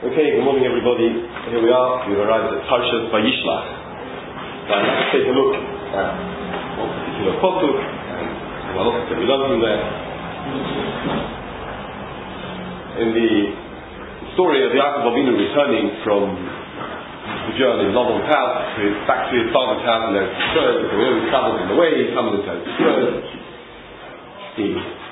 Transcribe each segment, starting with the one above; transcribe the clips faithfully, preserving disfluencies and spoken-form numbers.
Okay, good morning everybody. Here we are. We've arrived at Parshas Vayishlach. Now let's take a look at one particular pasuk and what else can we learn from there. In the story of Yaakov Avinu returning from the journey in Laban's house, to his, back to his father's house in Eretz Yisrael, because we know he travels in the way, he comes into Eretz Yisrael. He,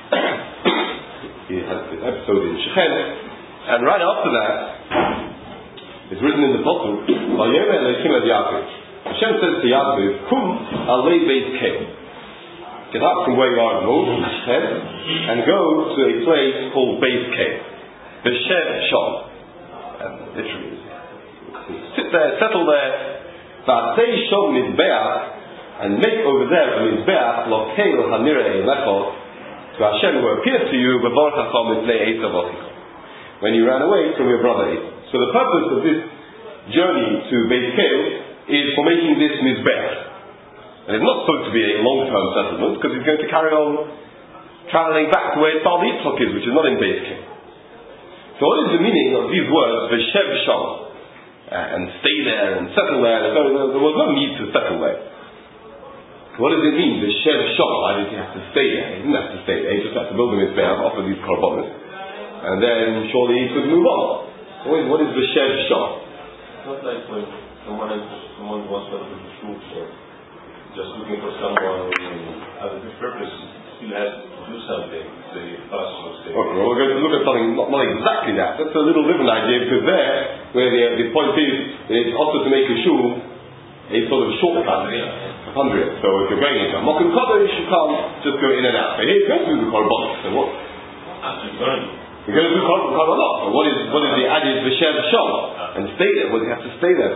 he has this episode in Shechem. And right after that, it's written in the Pasuk, Vayomer Elokim ad Yaakov. Hashem says to Yaakov, Kum alei beis Kel. Get up from where you are in Moses, Shechem, and go to a place called Beis Kel. B'Shem Shom. And literally, sit there, settle there. V'asei Shom Mizbeach, and make over there a Mizbeach, Lokeil Hanireh Elecho, to Hashem who appeared to you, B'vorach Hachom Mitlei Esav Otichom, when you ran away from your brother Esau. So the purpose of this journey to Beis Kel is for making this Mizbeach. And it's not supposed to be a long-term settlement, because he's going to carry on travelling back to where Father Yitzchak is, which is not in Beis Kel. So what is the meaning of these words, V'shev Sham, uh, and stay there and settle there? So there was no need to settle there. What does it mean, V'shev Sham? Why did he have to stay there? He didn't have to stay there, he just had to build a Mizbeach, offer these korbanos, and then surely he could move on. What is, what is the Shev Shah? It's not like when someone, has, someone wants to have a shoot or just looking for someone who has a good purpose, still has to do something. They pass or stay. Okay, well we're going to look at something not, not exactly that. That's a little different idea, because there, where the, the point is, it's also to make a shul a sort of shortcut. Hundred. So if you're going into a Mokum Kodesh, you can't just go in and out. But here you're going to do the Korban. So what? You're going to do Korbanot. What is what is the added V'shev Shom? And stay there. Well, you have to stay there.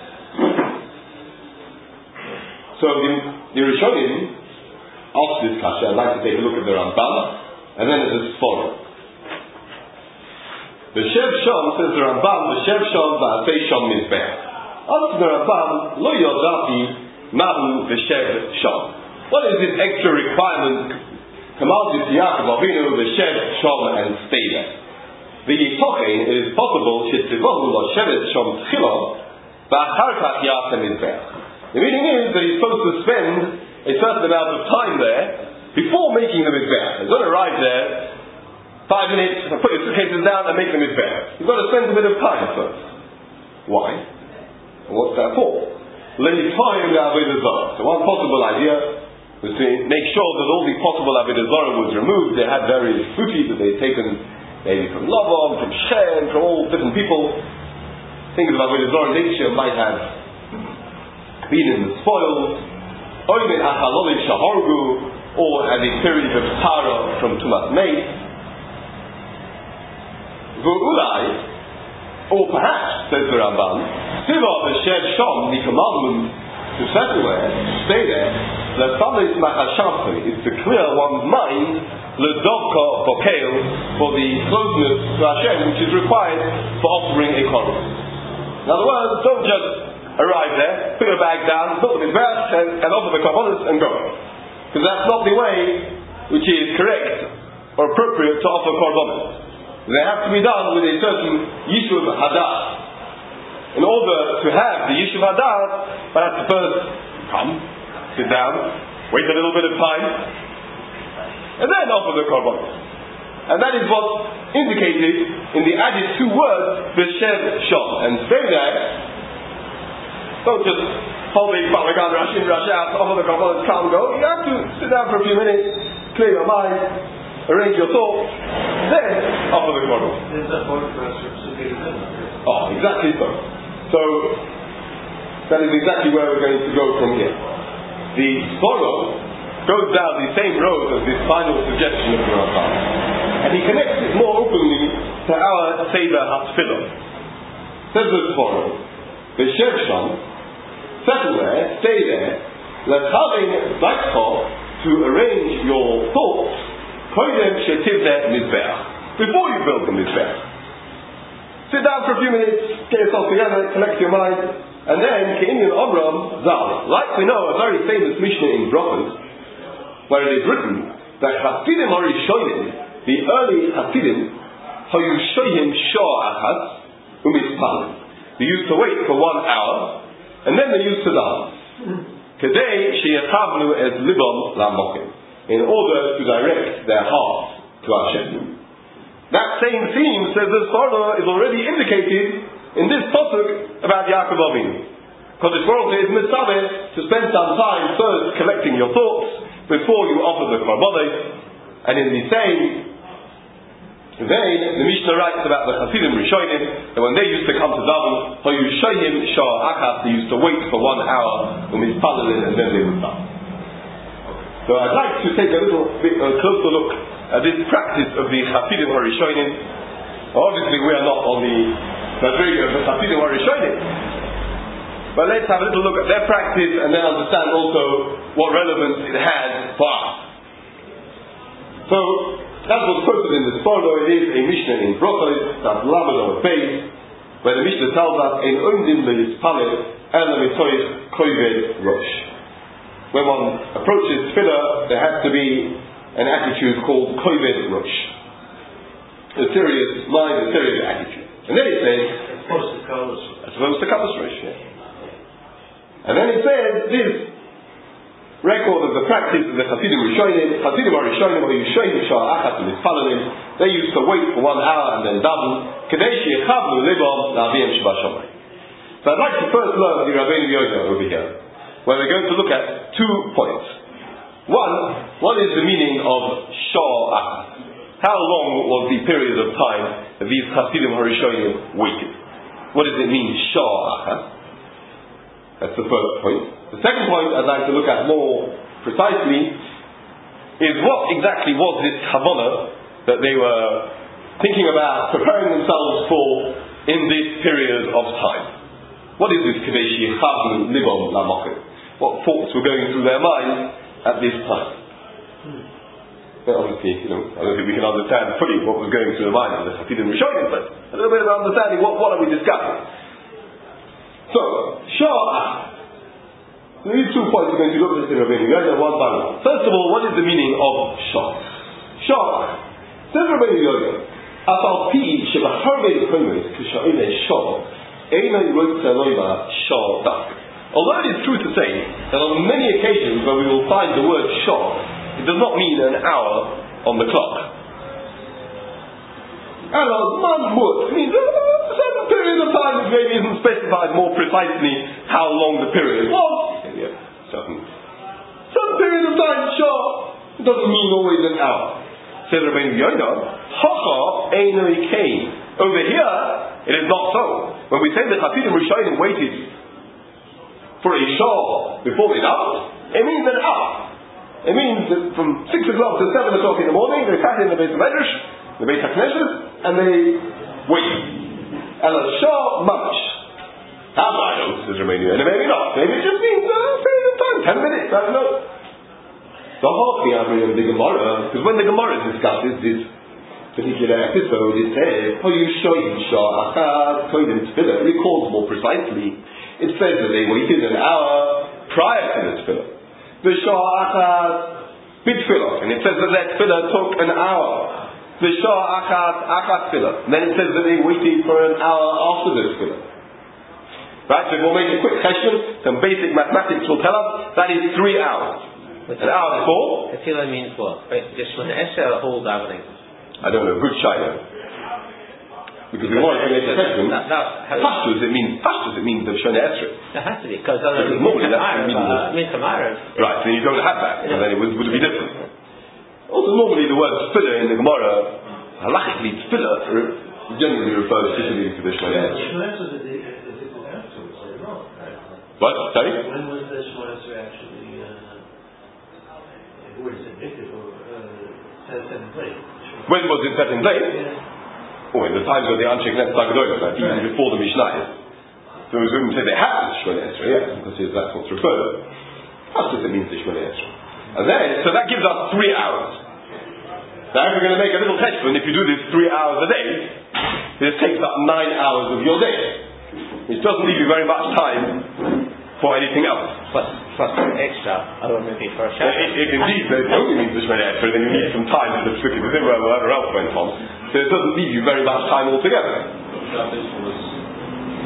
So the, the Rishonim asked this kasha. I'd like to take a look at the Rambam and then at the Sforah. V'shev Shom, says the Rambam, V'shev Shom v'asei Shom Mizbeach. Ask the Rambam, Lo yodati mahu V'shev Shom. What is this extra requirement commanded to Yaakov Avinu, the Shev Shom, and stay there? The Yitochen, it is possible, Shetzivohu lo Shevet Shom Tchilo, Ba'achar Kach Yasem Mizbeach. The meaning is that he's supposed to spend a certain amount of time there before making the Mizbeach. He's got to arrive there, five minutes, put his suitcases down and make the Mizbeach. He's got to spend a bit of time first. Why? And what's that for? Le'itoyim le'avodah zarah. So one possible idea was to make sure that all the possible avodah zarah was removed. They had various booty that they had taken maybe from Lavan, from Shem, from all different people. Things of avodah zarah nature might have been in the spoils, or even achalolid shahargu, or at a period of tara from Tumas Meis. V'ulai, or perhaps, says the Ramban, Siva v'shev shom, the commandment to settle there, stay there, l'samis machashavti, is to clear one's mind, l'dovka bokeil, for the closeness to Hashem, which is required for offering a korban. In other words, don't just arrive there, put your bag down, build a mizbeach, and, and offer the korbanos and go. Because that's not the way which is correct or appropriate to offer korbanos. They have to be done with a certain yishuv hadas. In order to have the yishuv hadas, one has to first come, sit down, wait a little bit of time, and then offer the korban. And that is what's indicated in the added two words, V'shev Shom, and stay there. Don't just hold the balagan, rush in, rush out, offer the korban, come and go. You have to sit down for a few minutes, clear your mind, arrange your thoughts, then offer the korban. Oh, exactly so. So, that is exactly where we're going to go from here. The Sforah goes down the same road as this final suggestion of the Rambam, and he connects it more openly to our Seder HaTfilah. Says the Sforah, V'shev Sham, settle there, stay there, l'chaving da'atcha, to arrange your thoughts, koydem shetivneh mizbeach, before you build the mizbeach. Sit down for a few minutes, get yourself together, collect your mind, and then Ke'inyan Omram Zal. Like we know, a very famous Mishnah in Brachos, where it is written that Hasidim Harishonim, the early Hasidim, Hayushoyim Shah Achad, umispal. They used to wait for one hour, and then they used to dance. Kedei sheyachavnu es libam lamokim, in order to direct their hearts to Hashem. That same theme, says the Sforno, is already indicated in this pasuk about Yaakov Avinu. Because this world is mitzvah to spend some time first collecting your thoughts before you offer the korbanos, and in the same vein, the Mishnah writes about the Hasidim Rishonim that when they used to come to daven, Hoyushoyim Shah Achas, they used to wait for one hour, umispalelin, and then they would daven. So I'd like to take a little bit a closer look at this practice of the Hasidim Rishonim. Obviously, we are not on the madriga of the Hasidim Rishonim, but let's have a little look at their practice and then understand also what relevance it has for us. So, that was quoted in the Sforno. It is a Mishnah in Brochos, that's Lamed on the page, where the Mishnah tells us, "Ein omdim leyispalel ela mitoich koived rosh." When one approaches tefillah, there has to be an attitude called koived rosh, a serious mind, a serious attitude. And then it says, as opposed to Kabbos Rosh, yeah. And then it says this record of the practice of the Hasidim Rishonim. Hasidim Rishonim, or Yishoyim Shah Achas Mispalalim, they used to wait for one hour and then daven. Kedei sheyachavnu libam la'aviyim shebashamayim. So I'd like to first learn the Rabbeinu Yoda over here, where we're going to look at two points. One, what is the meaning of Shah Achas? How long was the period of time that these Hasidim Rishonim waited? What does it mean, Shah Achas? That's the first point. The second point I'd like to look at more precisely is what exactly was this Havana that they were thinking about, preparing themselves for in this period of time. What is this Kadeshi Chavnu Libam Lamokim? What thoughts were going through their minds at this time? Hmm. But obviously, you know, I don't think we can understand fully what was going through the minds of the Hasidim Rishonim, but a little bit of understanding, what, what are we discussing? So, Shah. So these two points we're going to look at this in Rabbeinu Yoda one by one. First of all, what is the meaning of Shah? Shah. Says Rabbeinu Yoda, Afal pi shebaharbe l'koymes k'sha'ile Shah, eino yirotze loyma Shah dak. Although it is true to say that on many occasions where we will find the word Shah, it does not mean an hour on the clock. And a man would means a certain period of time which maybe isn't specified more precisely how long the period was. Maybe a certain, certain period of time, sure. It doesn't mean always an hour. Says Rabbeinu Yoda, Hacha einoi kei. Over here, it is not so. When we say that Hasidim Rishonim waited for a shah before they davened, it means an hour. It means that from six o'clock to seven o'clock in the morning, they sat in the Beis Medrash, the Beit HaKnesset, and they wait. And a shah mamash. How do I know? Says Romania. And maybe not. Maybe it just means a period of time, ten minutes, I don't know. The whole thing I bring in the Gemara, because when the Gemara discusses this particular episode, it says, Hoyushoyim Shah Achad Kodim Tefillah. It recalls more precisely. It says that they waited an hour prior to the Tefillah. The Shah Achad B'Tefillah. And it says that that Tefillah took an hour. The Shah Achad Achad Tefillah. And then it says that they waited for an hour after the Tefillah. Right, so we'll make a quick question. Some basic mathematics will tell us that is three hours. But an hour before. Tefillah means what? Just one Esher or whole davening? I don't know, good China. Because we want to make a question. Pashtus, it means Pashtus, it means the Shona Esrei. There has to be, because otherwise normally that's the meaning of it. Right, then you don't have that, and then it would, would be different. Also, normally the word tefillah in the Gemara, halachically tefillah, generally refers specifically to the Shona Esrei. What? Sorry? When was the Shona Esrei actually, uh, word is addicted or uh, set in place? When was it set in place? Yeah. Oh, in the times of the Anshe Knesset Haggadah, like even right. before the Mishnah. So we wouldn't say they have the Shona Esrei, yes, because that's what's referred to. How does it mean the Shona Esrei? And then, so that gives us three hours. Now if we're going to make a little teshuvah, if you do this three hours a day, this takes up nine hours of your day, which doesn't leave you very much time for anything else. Plus, plus extra, I don't know maybe for a shower. If, if indeed it only means the Shona Esrei, then you need some time to the Shvikah, whatever else went on. So it doesn't leave you very much time altogether. Shabbos was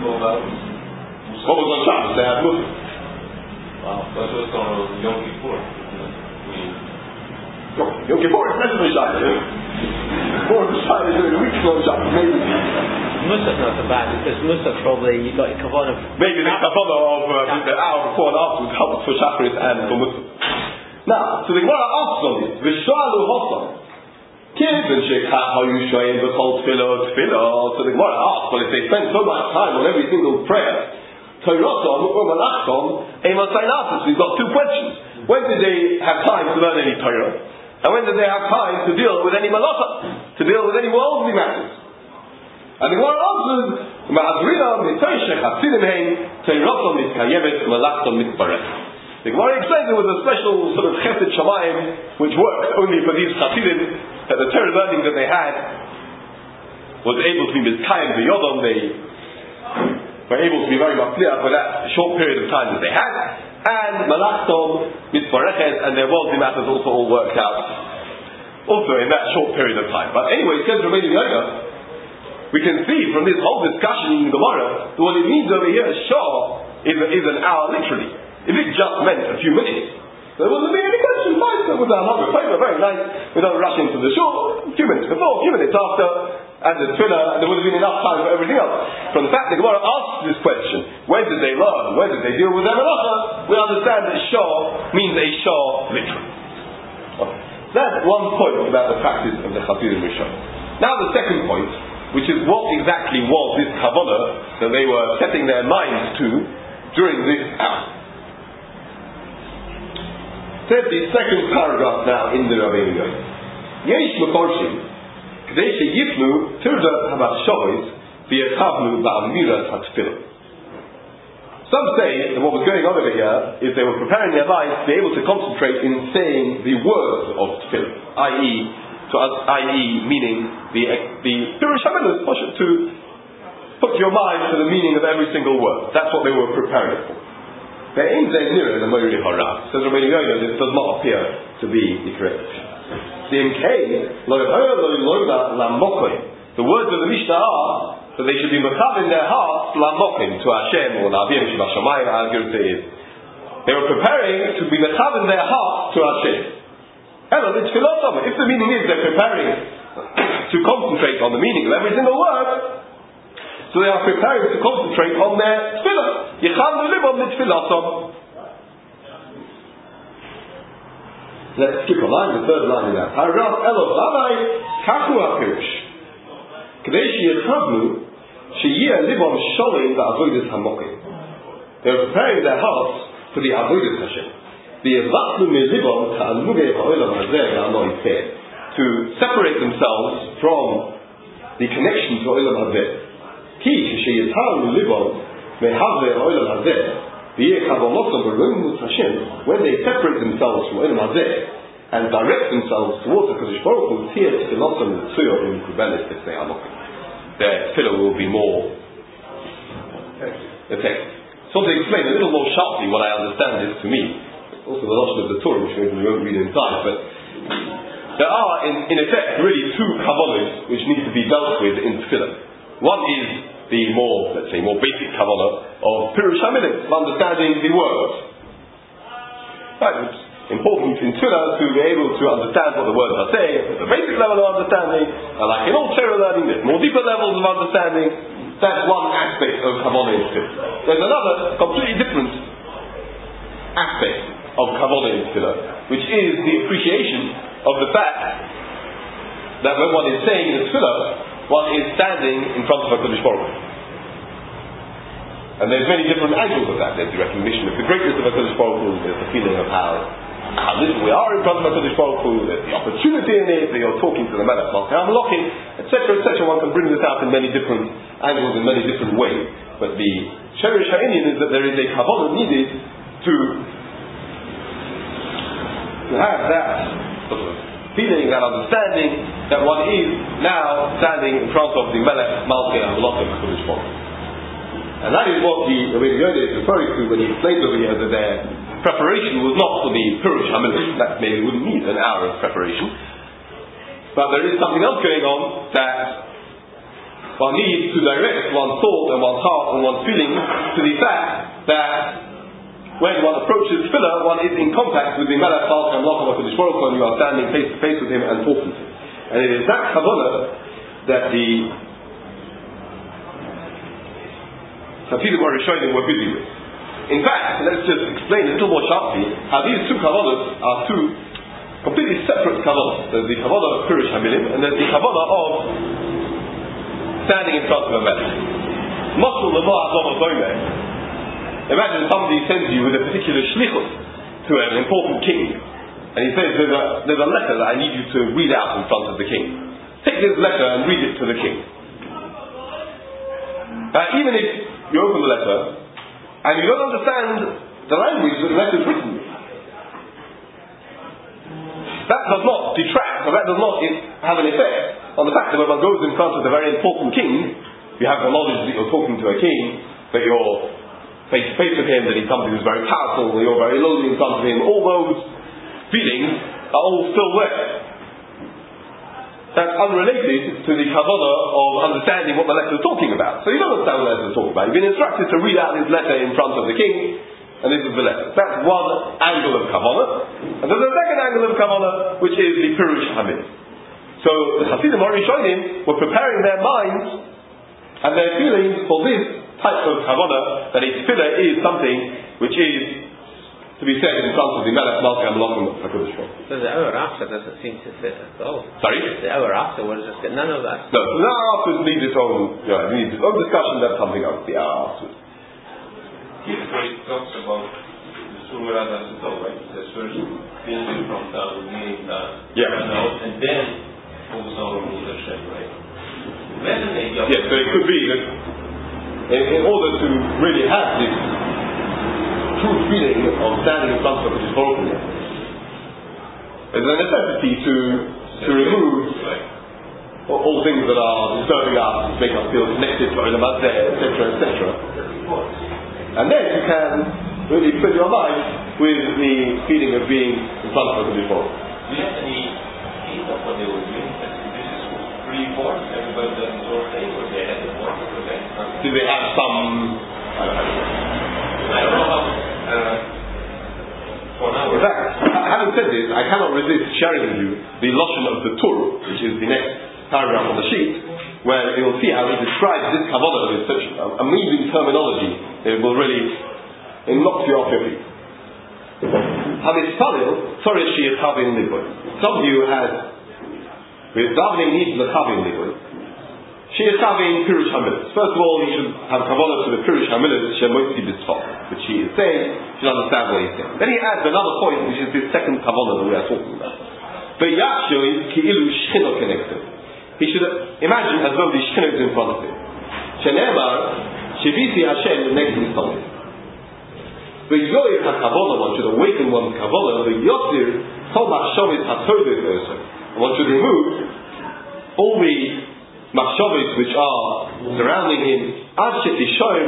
twelve hours. What was on Shabbos? They had Musaf. Wow, that's what's on Yom Kippur. I mean, Yom Kippur is less of a Shabbos. More of a Shabbos during the week long Shabbos, maybe. Musaf not so bad because Musaf probably got a kavanah. Maybe the kavanah of uh, the hour before and after would help for Shacharis and for Musaf. Now, so the Gemara asks on this, V'shalu Hosan, Kiven Shekha Hayu Shoyim B'chol Tfilah Tfilah. So the Gemara asks, well, if they spend so much time on every single prayer, Toiratom or Malachtom, Amos Sainatus, we've got two questions. When did they have time to learn any Torah? And when did they have time to deal with any malacha, to deal with any worldly matters? And the Gemara answers, Ma'azrina Mitoshech Hasidim Hein, Toiratom Mitkayemet, Malachtom Mitbarech. The Gemara explains there was a special sort of chesed shamayim which worked only for these Hasidim, that the Torah learning that they had was able to be miskayim b'yodom. They were able to be very much clear for that short period of time that they had, and malachtom mitbarechet, and their worldly matters also all worked out also in that short period of time. But anyway, it says remaining Yoga, we can see from this whole discussion in Gemara that what it means over here, shah, is, is an hour literally. If it just meant a few minutes, there wasn't be any question. Fine, so with our mother, very nice. We don't rush into the shul. A few minutes before, a few minutes after, and the tefillah, there would have been enough time for everything else. From the fact that Gemara asks this question, when did they learn? When did they deal with their malacha? We understand that shah means a shah literally. That's one point about the practice of the Chasidim Rishon. Now the second point, which is what exactly was this kavanah that they were setting their minds to during this hour. Said the second paragraph now in the Rabbeinu Yoel. Yesh meforshim, k'dei sheyifnu tirda habachshavos v'yechavnu ba'amiras hatfilah. Some say that what was going on over here is they were preparing their minds to be able to concentrate in saying the words of tefillah, that is, to us, that is, meaning the the Pirush HaMilah, to put your mind to the meaning of every single word. That's what they were preparing for. Says Rabbeinu Yoel, this does not appear to be the correct. The words of the Mishnah are that they should be makav in their hearts lamokim to Hashem or Na'avim Shebashamayim. How good it is. They were preparing to be makav in their hearts to Hashem. If the meaning is they're preparing to concentrate on the meaning of every single word, so they are preparing to concentrate on their tefillah. Yechanu libam litfilasom. Let's skip a line, the third line in that paragraph. Elov lamai kachu hapirush. K'dei sheyechavnu sheyeh libam sholim ba'avodas hamokim. They are preparing their hearts for the avodas Hashem. V'yevatnu milibam ta'almugei ha'olam hazeh v'amoi feh. To separate themselves from the connection to olam hazeh. When they separate themselves from Olam Hazeh and direct themselves towards the Kodesh Baruch Hu, their tefillah will be more effective. So to explain a little more sharply what I understand this to mean, also the Lashon of the Torah, which maybe we won't read inside, but there are in, in effect really two kavanahs which need to be dealt with in tefillah. One is the more, let's say, more basic kavanah of Pirush HaMilah, of understanding the words. Right, it's important in Tefillah to be able to understand what the words are saying. There's a basic level of understanding, and like in all Torah learning, there's more deeper levels of understanding. That's one aspect of kavanah in Tefillah. There's another completely different aspect of kavanah in Tefillah, which is the appreciation of the fact that when one is saying in Tefillah, one is standing in front of HaKadosh Baruch Hu. And there's many different angles of that. There's the recognition of the greatness of HaKadosh Baruch Hu, there's the feeling of how, how little we are in front of HaKadosh Baruch Hu, there's the opportunity in it, that you're talking to the Melech Malchei HaMelachim, et cetera, et cetera. One can bring this out in many different angles, in many different ways. But the Sherish HaInyan is that there is a kavanah needed to, to have that sort of feeling, that understanding that one is now standing in front of the Melech Malchei HaMelachim HaKadosh Baruch Hu. And that is what the Rabbeinu Yoel is referring to when he explains over here that their preparation was not for the Pirush HaMilah. That maybe wouldn't need an hour of preparation. But there is something else going on that one needs to direct one's thought and one's heart and one's feeling to the fact that when one approaches tefillah, one is in contact with the Melech Malka and Malka HaKadosh Baruch Hu, and you are standing face to face with him and talking to him. And it is that kavanah that the Hasidim or Rishonim were busy with. In fact, let's just explain a little more sharply how these two kavanahs are two completely separate kavanahs. There's the kavanah of Pirush HaMilim, and there's the kavanah of standing in front of a melech. Mosel Levah Azov Omer. Imagine somebody sends you with a particular shlichus to an important king, and he says, there's a, there's a letter that I need you to read out in front of the king. Take this letter and read it to the king. Now, even if you open the letter and you don't understand the language that the letter is written, that does not detract, or that does not have an effect on the fact that when one goes in front of a very important king, you have the knowledge that you're talking to a king, that you're face to face with him, that he's somebody who's very powerful, that you're very lowly in front of him. All those feelings are all still there. That's unrelated to the kavanah of understanding what the letter is talking about. So you don't understand what the letter is talking about. You've been instructed to read out this letter in front of the king, and this is the letter. That's one angle of kavanah. And there's a second angle of kavanah, which is the Pirush HaMilim. So the Hasidim or Rishonim were preparing their minds and their feelings for this type of kavanah, that a tefillah is something which is to be said in front of the Melech Malka and Malka HaKadosh Baruch Hu. So the hour after doesn't seem to fit at all. Sorry? The hour afterwards, just get none of that. No, the hour afterwards needs its own, you know, it needs its own discussion. That's something else. The hour afterwards. Here where it talks about the Surah Asatol, right? The first being from down, meaning down, yeah. and out, and then focus on Ramuz Hashem, right? Yes, so it could be that in, in order to really have this true feeling of standing in front of the Baruch Hu, there's a necessity to to remove all, all things that are disturbing us, make us feel connected to Olam Hazeh, et cetera, et cetera. And then you can really fill your life with the feeling of being in front of the Baruch Hu. Do you have any hint of what they were doing? This is pre-born, everybody does his own thing, or they had the born, or they Did they have some? I don't know. I don't know how. Uh, for now. In fact, having said this, I cannot resist sharing with you the Lashon of the Tur, which is the next paragraph on the sheet, where you'll see how he describes this kavanah with such amazing terminology. It will really, it knocks you off your feet. Hamispalil, sorry, she is having liboy. Some of you had, with davening needs the having liboy. She is having Pirush HaMilim. First of all, you should have kavanah to the Pirush HaMilim, Shemoitzi B'Tzfah, which he is saying, you should understand what he's saying. Then he adds another point, which is this second kavanah that we are talking about. V'yachsho is ki'ilu shchino kenektiv. He should imagine as though the shchino is in front of him. Shenemar, Shevisi Hashem next Nistamim. V'yoyer ha-kavanah, one should awaken one's kavanah, v'yosir kol machshavit ha-todeh v'osir. One should remove all the machshavos which are surrounding him, until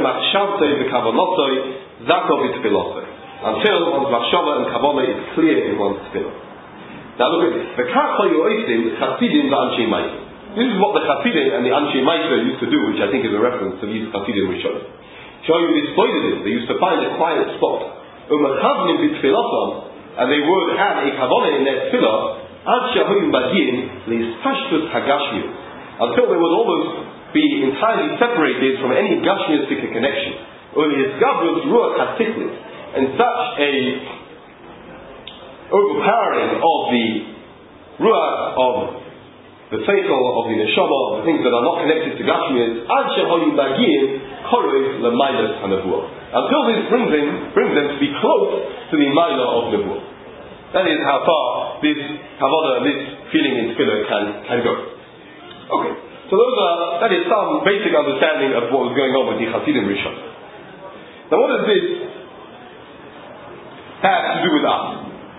one's machshava and kavanah is clear in one's tefillah. Now look at this. This is what the Chasidim and the Anshe Maisa used to do, which I think is a reference to these Chasidim Rishonim. They used to find a quiet spot, and they would have a kavanah in their tefillah until they would almost be entirely separated from any gashmiistic connection. Only his gavrus ruach hatiklis, and such a overpowering of the ruach of the seichel of the neshama, of the things that are not connected to gashmias, ad shehoyu magiyim korov lemaylas hanavuah. Until this brings them, brings them to be close to the maila of nevuah. That is how far this kavanah, this feeling in tefillah can can go. Okay, so those are, that is some basic understanding of what was going on with the Hasidim Rishon. Now what does this have to do with us?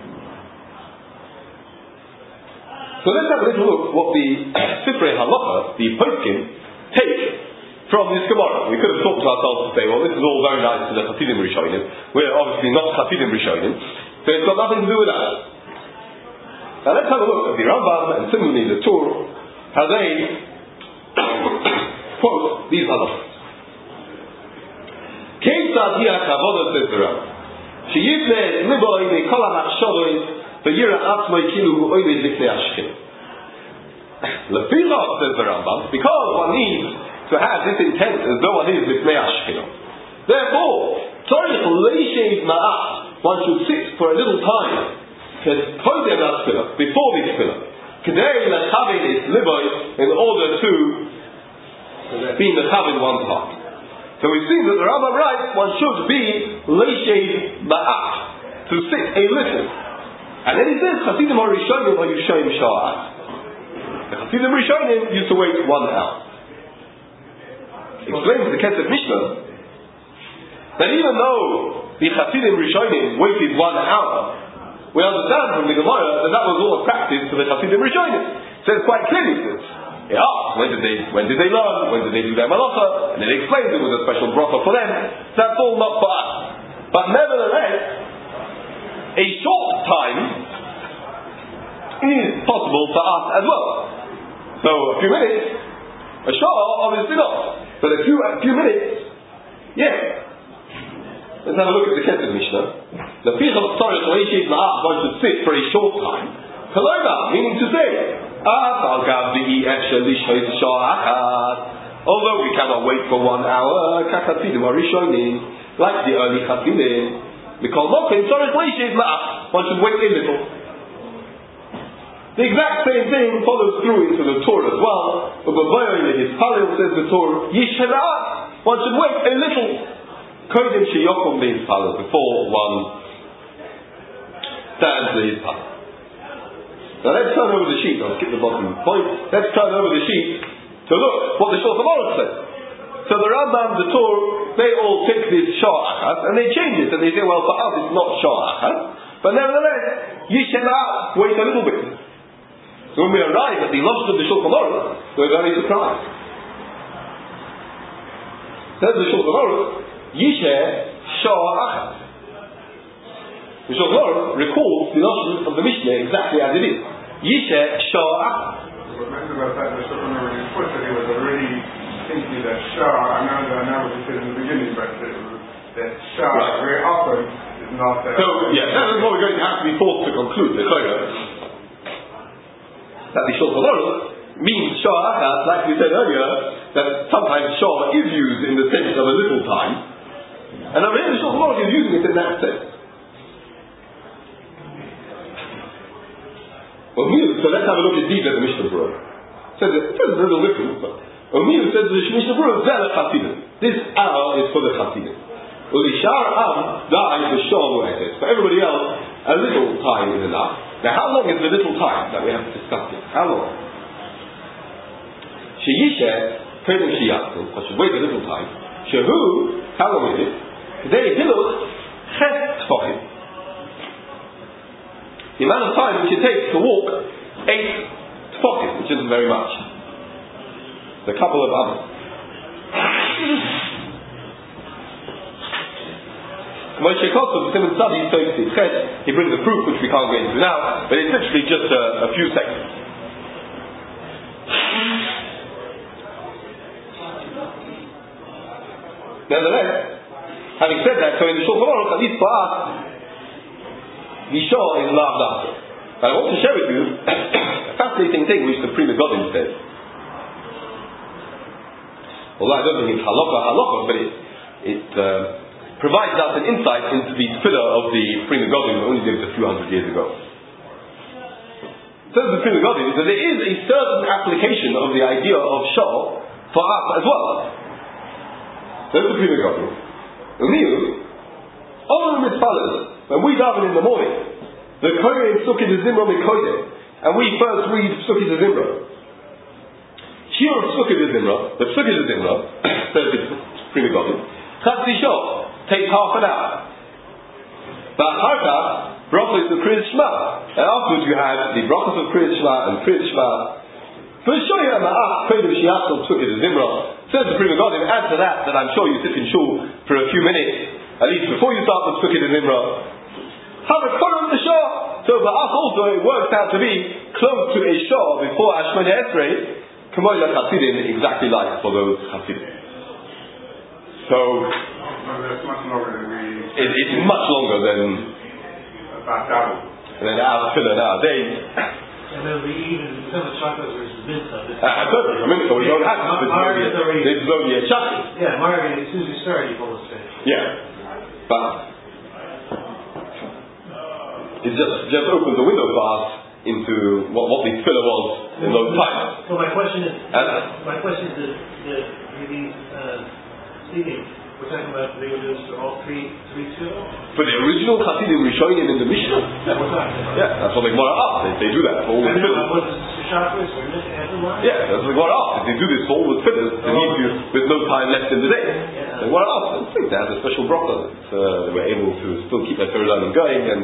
So let's have a little look what the Sifrei Halacha, the Poskim, take from this Gemara. We could have thought to ourselves to say, well, this is all very nice to the Hasidim Rishonim. We're obviously not Hasidim Rishonim, so it's got nothing to do with us. Now let's have a look at the Rambam and similarly the Tur, how they quote these halachos. Ketzad hi hakavoda, says the Rambam. Sheyifne liboy mikol hamachshavos v'yira atzmoi kilu hu oymid lifnei hashkin. Lefichach, says the Rambam, because one needs to have this intent as though one is lifnei hashkin. Therefore, tzorich leishev ma'at, one should sit for a little time before the tefillah. Kedei lechavin is liboy, in order to be lechavin one part. So we've seen that the Rambam writes one should be leishev ma'at, to sit a little. And then he says, Chasidim Rishonim or Yushoim Sha'at. The Chasidim Rishonim used to wait one hour. Explains the Kesef Mishnah that even though the Chasidim Rishonim waited one hour, we understand from the Gemara that that was all a practice for the Chasidim Rishonim. It says quite clearly this. It asks, when did they when did they learn? When did they do their malacha? And it explains it was a special bracha for them. That's all not for us. But nevertheless, a short time is possible for us as well. So a few minutes, a short, obviously not. But a few a few minutes, yeah. Let's have a look at the Kesef Mishnah. The Pichal Tzorich Leishev Ma'at, one should sit for a short time. Kaloma, meaning to say, although we cannot wait for one hour, like the early Chasidim, because one should wait a little. The exact same thing follows through into the Torah as well. His Palil says the Torah, one should wait a little. Kodim sheyokum means Palil, before one stands to his Palil. Now let's turn over the sheet. I'll skip the bottom point. Let's turn over the sheet to look what the Shulchan Aruch says. So the Rambam, the Torah, they all take this Shah Achas and they change it and they say, well, for us it's not Shah Achas, but nevertheless, Yishena, wait a little bit. So when we arrive at the last of the Shulchan Aruch, we're very surprised. Says the Shulchan Aruch, Yishe Shah Achas. The Shulchan Aruch recalls the notion of the Mishnah exactly as it is. Yishe Shah Achas. What meant about that, the Shulchan Aruch put that he was already thinking that Shah, I know that I know what he said in the beginning, but that, that Shah right. very often is not that. So, yeah, that's what we're going to have to be forced to conclude, the Torah, that the Shulchan Aruch means Shah Achas, like we said earlier, that sometimes Shah is used in the sense of a little time, and over here the Shulchan Aruch is using it in that sense. So let's have a look at these at the Mishnah Berurah. So it says a little different, but Omiyu says the Mishnah Berurah, Zeh Chasidim. This hour is for the Chasidim. Ulishar Am, Da is the Shah Mu'etes. For everybody else, a little time is enough. Now how long is the little time that we have to discuss it? How long? Sheyishe, Kedem Sheyatzel, I should wait a little time. Shehu, how long is it? Today, Hiluch, Ches Tfachim. The amount of time which it takes to walk eight tefachim, which isn't very much. A couple of others. Moshe Kosov, Simon studies, so he brings a proof which we can't get into now, but it's literally just a, a few seconds. Nevertheless, having said that, so in the Shulchan Aruch, at least for us, the Shah is loved after. I want to share with you a fascinating thing which the Pri Megadim says. Although I don't think it's halakha halakha, but it, it uh, provides us an insight into the tefillah of the Pri Megadim who only lived a few hundred years ago. Says the Pri Megadim that there is a certain application of the idea of Shah for us as well. Says the Pri Megadim, Over mitzvahs, when we daven in the morning, the Kohen Sukkot Zimra Mikoyde, and we first read Sukkot Zimra. Shir of Sukkot Zimra, the Sukkot Zimra, says the Pri Megadim, Chatzi Shah, takes half an hour. But Harka, brachos of Kriyas Shema, and afterwards you have the brachos of Kriyas Shema and Kriyas Shema. For Shoya Ma'ach Kodev Shiatzal Sukkot Zimra, says the Pri Megadim, add to that that I'm sure you sit in shul for a few minutes, at least before you start with Sukkot Zimra. Have a korah of the Shah. So for us also it works out to be close to a Shah before Ashmona Esrei. K'moy Chasidim, exactly like for those Chasidim. So, Well, that's much longer than we. it, it's much longer than About double. than our tefillah nowadays. And then we even some of the chakras versus mitzvah. This Uh, totally. I mean, so we don't have this. This is only a- this is only a chapter. Yeah, Margaret, as soon as you start, you almost finish. Yeah, but it just just opens a window for us into what, what the tefillah was in those times. So my question is, And- my question is that, that these uh, speaking, we're talking about the reduced to all three, three two. For the original Hasidim Rishonim in the Mishnah, That we're talking about. yeah, that's what the Gemara asked. They, they do that for all the And then tefillahs. what is the chakras or everyone? Yeah, that's what the Gemara asked. If they do this for all the tefillahs, they need to, with no time left in the day. The Gemara asked. I think they had a special bracha that uh, they were able to still keep their Torah learning going. And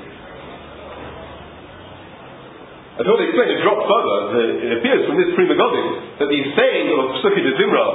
I thought to explain, it dropped further. It appears from this Pri Megadim that the saying of Psuki de Zimra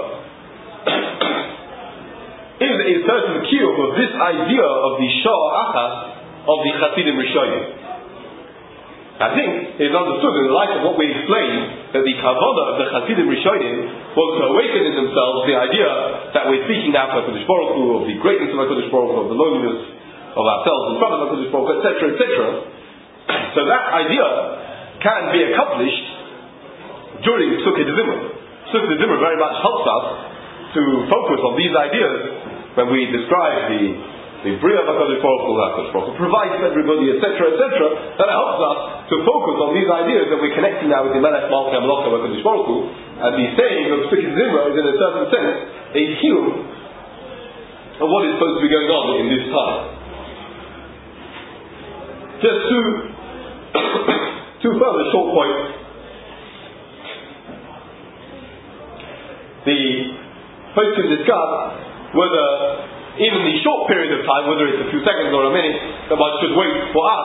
is a certain kiyum of this idea of the Shah Achas of the Chasidim Rishonim. I think it's understood in the light of what we explained that the kavanah of the Chasidim Rishonim was to awaken in themselves the idea that we're speaking now to HaKadosh Baruch Hu, of the greatness of HaKadosh Baruch Hu, of the loneliness of ourselves in front of HaKadosh Baruch Hu, et cetera, et cetera. So that idea can be accomplished during Sukkot Zimra. Sukkot Zimra very much helps us to focus on these ideas when we describe the the Bria of HaKadosh Baruch Hu, HaKadosh Baruch Hu provides for everybody, et cetera, et cetera. That helps us to focus on these ideas that we're connecting now with the Melech Malchei HaMelachim of HaKadosh Baruch Hu, and the saying of Sukkot Zimra is in a certain sense a hue of what is supposed to be going on in this time. Just two two further short points. The poskim discuss whether even the short period of time, whether it's a few seconds or a minute, that one should wait for us.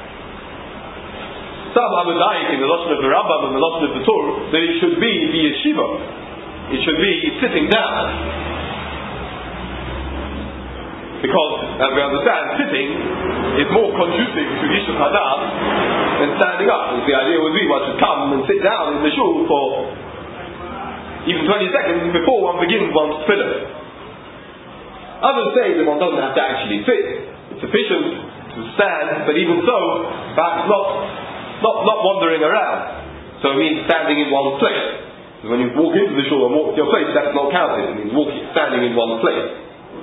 Some Amadayik in the Lashon of the Rambam and the Lashon of the Torah, that it should be the yeshiva. It should be sitting down. Because, as we understand, sitting is more conducive to Yishuv Hadas than standing up. The idea would be one should come and sit down in the shul for even twenty seconds before one begins one's tefillah. Others say that one doesn't have to actually sit. It's sufficient to stand, but even so, perhaps not, not, not wandering around. So it means standing in one's place. So when you walk into the shul and walk to your place, that's not counted. It means walking, standing in one's place.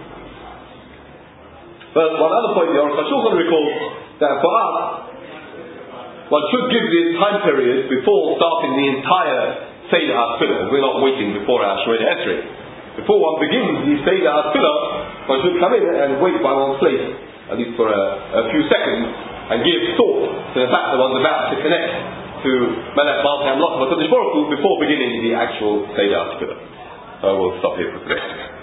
But one other point, the Aruch HaShulchan recalls that for us, one should give this time period before starting the entire Seder HaTfilah. We're not waiting before our Shemona Esrei. Before one begins the Seder HaTfilah, one should come in and wait by one's place, at least for a, a few seconds, and give thought to the fact that one's about to connect to Melech Malchei HaMelachim HaKadosh Baruch Hu before beginning the actual Seder HaTfilah. So we'll stop here for today.